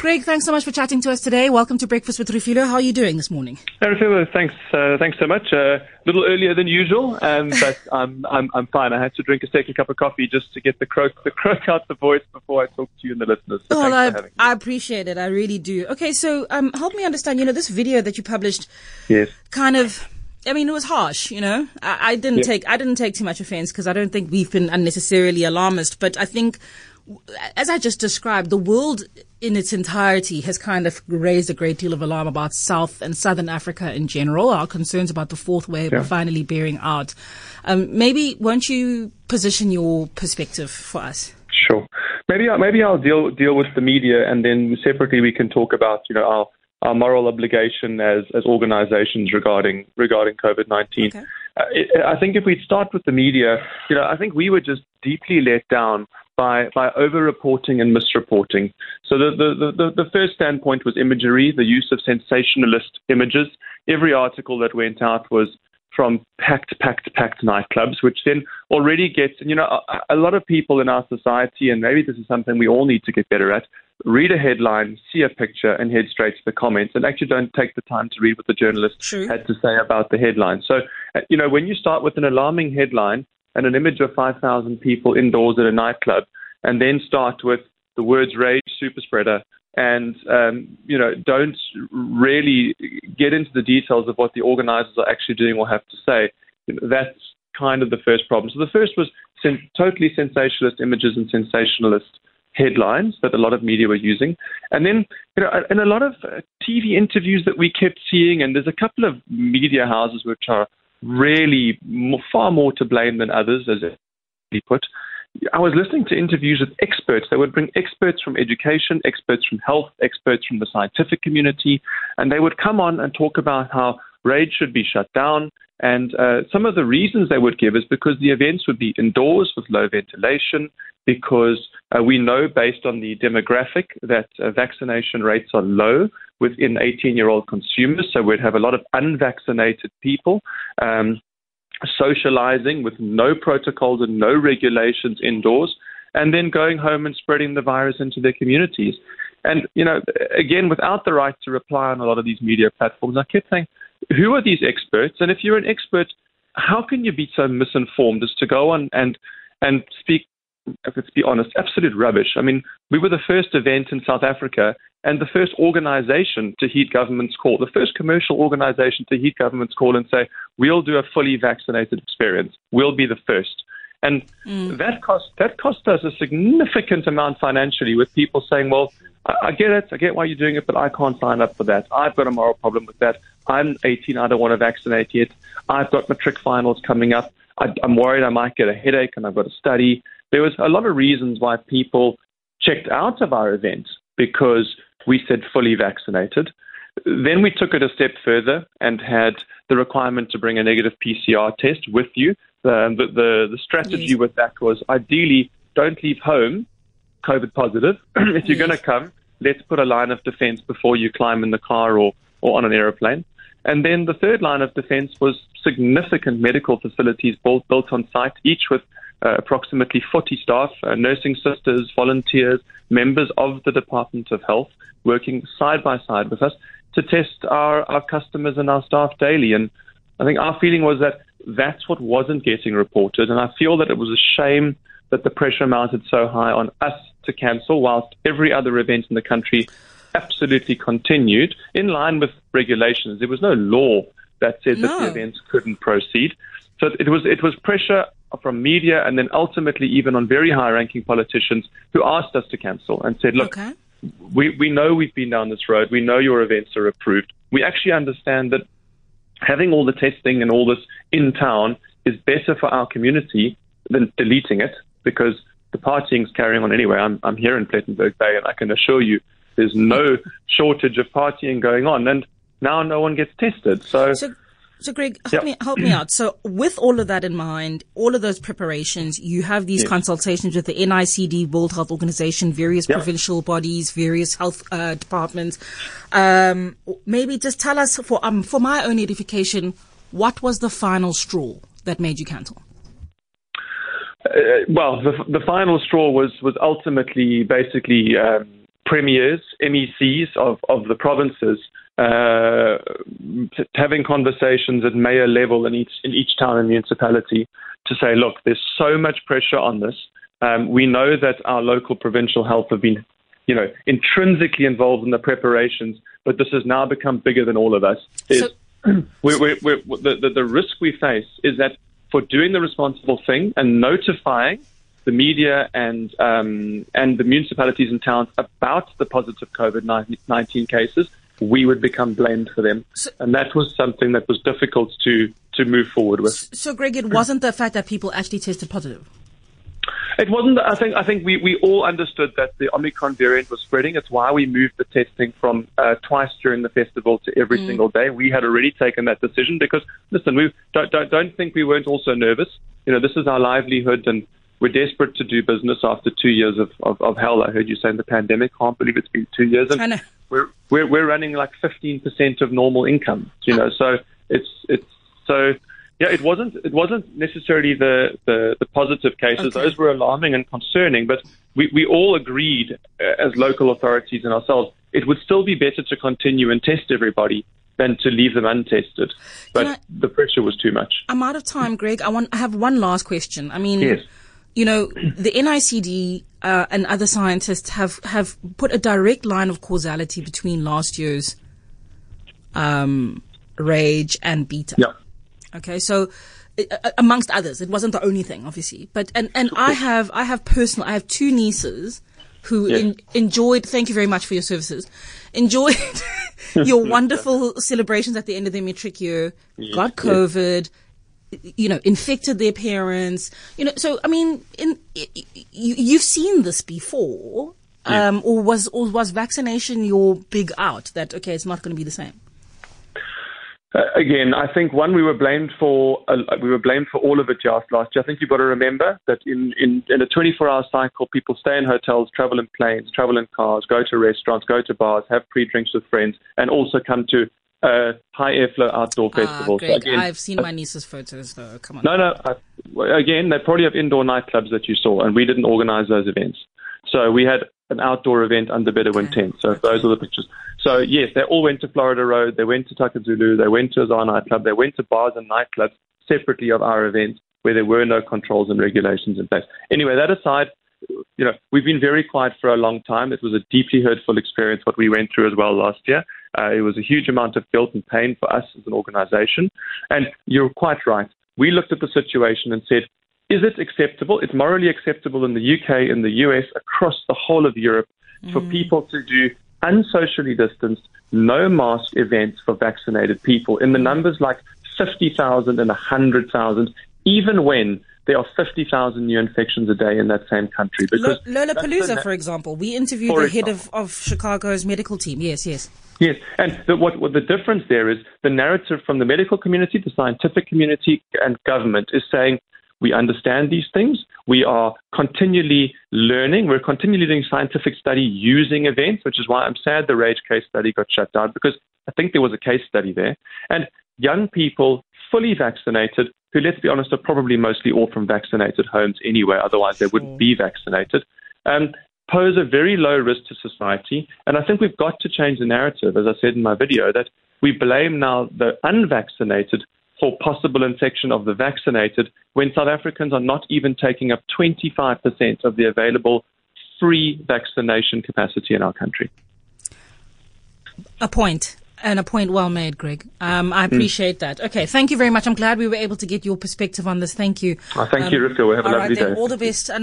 Greg, thanks so much for chatting to us today. Welcome to Breakfast with Refilwe. How are you doing this morning? Refilwe, thanks so much. A little earlier than usual, but I'm fine. I had to drink a second cup of coffee just to get the croak out the voice before I talk to you and the listeners. So thanks for having me. I appreciate it. I really do. Okay, so help me understand. This video that you published. Yes. Kind of. I mean, it was harsh. I didn't take too much offense because I don't think we've been unnecessarily alarmist. But I think, as I just described, the world in its entirety has kind of raised a great deal of alarm about South and Southern Africa in general. Our concerns about the fourth wave are finally bearing out. Maybe won't you position your perspective for us? Sure. Maybe I'll deal with the media, and then separately we can talk about our moral obligation as organizations regarding COVID-19. Okay. I think if we start with the media, I think we were just deeply let down by over-reporting and misreporting. So the first standpoint was imagery, the use of sensationalist images. Every article that went out was from packed nightclubs, which then already gets, a lot of people in our society, and maybe this is something we all need to get better at, read a headline, see a picture, and head straight to the comments, and actually don't take the time to read what the journalist had to say about the headline. So, when you start with an alarming headline and an image of 5,000 people indoors at a nightclub, and then start with the words rage super spreader, and don't really get into the details of what the organizers are actually doing or have to say, that's kind of the first problem. So the first was totally sensationalist images and sensationalist headlines that a lot of media were using. And then, in a lot of TV interviews that we kept seeing, and there's a couple of media houses which are really far more to blame than others, as he put. I was listening to interviews with experts. They would bring experts from education, experts from health, experts from the scientific community, and they would come on and talk about how rage should be shut down. And some of the reasons they would give is because the events would be indoors with low ventilation, because we know based on the demographic that vaccination rates are low within 18-year-old consumers. So we'd have a lot of unvaccinated people socializing with no protocols and no regulations indoors, and then going home and spreading the virus into their communities. And, again, without the right to reply on a lot of these media platforms, I kept saying, who are these experts? And if you're an expert, how can you be so misinformed as to go on and speak, let's be honest, absolute rubbish? I mean, we were the first event in South Africa and the first organization to heed government's call, the first commercial organization to heed government's call and say, we'll do a fully vaccinated experience. We'll be the first. And that cost us a significant amount financially, with people saying, well, I get it. I get why you're doing it, but I can't sign up for that. I've got a moral problem with that. I'm 18. I don't want to vaccinate yet. I've got matric finals coming up. I'm worried I might get a headache and I've got to study. There was a lot of reasons why people checked out of our event because we said fully vaccinated. Then we took it a step further and had the requirement to bring a negative PCR test with you. The strategy with that was ideally don't leave home COVID positive. If you're going to come, let's put a line of defense before you climb in the car or on an aeroplane. And then the third line of defense was significant medical facilities built on site, each with approximately 40 staff, nursing sisters, volunteers, members of the Department of Health, working side by side with us to test our customers and our staff daily. And I think our feeling was that that's what wasn't getting reported. And I feel that it was a shame that the pressure mounted so high on us to cancel, whilst every other event in the country absolutely continued in line with regulations. There was no law that said that the events couldn't proceed. So it was pressure from media and then ultimately even on very high-ranking politicians who asked us to cancel and said, look, we know we've been down this road. We know your events are approved. We actually understand that having all the testing and all this in town is better for our community than deleting it, because the partying's carrying on anyway. I'm here in Plettenberg Bay, and I can assure you there's no shortage of partying going on, and now no one gets tested. So Greg, help me out. So with all of that in mind, all of those preparations, you have these consultations with the NICD, World Health Organization, various provincial bodies, various health departments. Maybe just tell us, for my own edification, what was the final straw that made you cancel? Well, the final straw was ultimately basically premiers, MECs of the provinces, having conversations at mayor level in each town and municipality to say, look, there's so much pressure on this. We know that our local provincial health have been, intrinsically involved in the preparations, but this has now become bigger than all of us. The risk we face is that for doing the responsible thing and notifying the media and the municipalities and towns about the positive COVID-19 cases, we would become blamed for them. And that was something that was difficult to move forward with. So, Greg, it wasn't the fact that people actually tested positive? It wasn't. I think we all understood that the Omicron variant was spreading. It's why we moved the testing from twice during the festival to every single day. We had already taken that decision because, listen, we don't think we weren't also nervous. This is our livelihood, and we're desperate to do business after 2 years of hell. I heard you say in the pandemic. Can't believe it's been 2 years. And I know. We're running like 15% of normal income. So it wasn't necessarily the positive cases. Okay. Those were alarming and concerning, but we all agreed as local authorities and ourselves, it would still be better to continue and test everybody than to leave them untested. But the pressure was too much. I'm out of time, Greg. I have one last question. I mean, yes. The NICD and other scientists have put a direct line of causality between last year's rage and beta. Yeah. Okay, so amongst others, it wasn't the only thing, obviously. But and I have two nieces who enjoyed. Thank you very much for your services. Enjoyed your wonderful celebrations at the end of their matric year. Yes, got COVID. Infected their parents. So I mean, you've seen this before, or was vaccination your big out? That it's not going to be the same. Again, I think we were blamed for all of it last year. I think you've got to remember that in a 24-hour cycle, people stay in hotels, travel in planes, travel in cars, go to restaurants, go to bars, have pre-drinks with friends, and also come to high airflow outdoor festivals. Greg, so again, I've seen my niece's photos, though. Come on. No. Again, they probably have indoor nightclubs that you saw, and we didn't organize those events. So we had an outdoor event under Bedouin tent. So those are the pictures. So yes, they all went to Florida Road, they went to Takazulu, they went to Azar nightclub, they went to bars and nightclubs separately of our event where there were no controls and regulations in place. Anyway, that aside, we've been very quiet for a long time. It was a deeply hurtful experience what we went through as well last year. It was a huge amount of guilt and pain for us as an organization. And you're quite right. We looked at the situation and said, is it acceptable? It's morally acceptable in the UK, in the US, across the whole of Europe for people to do unsocially distanced, no mask events for vaccinated people in the numbers like 50,000 and 100,000, even when there are 50,000 new infections a day in that same country. Because Lollapalooza, for example, we interviewed the head of Chicago's medical team. Yes. Yes, and what the difference there is the narrative from the medical community, the scientific community, and government is saying, we understand these things. We are continually learning. We're continually doing scientific study using events, which is why I'm sad the Rage case study got shut down, because I think there was a case study there. And young people, fully vaccinated, who, let's be honest, are probably mostly all from vaccinated homes anyway, otherwise they wouldn't be vaccinated, pose a very low risk to society. And I think we've got to change the narrative, as I said in my video, that we blame now the unvaccinated for possible infection of the vaccinated when South Africans are not even taking up 25% of the available free vaccination capacity in our country. A point well made, Greg. I appreciate that. Okay, thank you very much. I'm glad we were able to get your perspective on this. Thank you. Thank you, Rivka. We'll have a lovely day. All the best.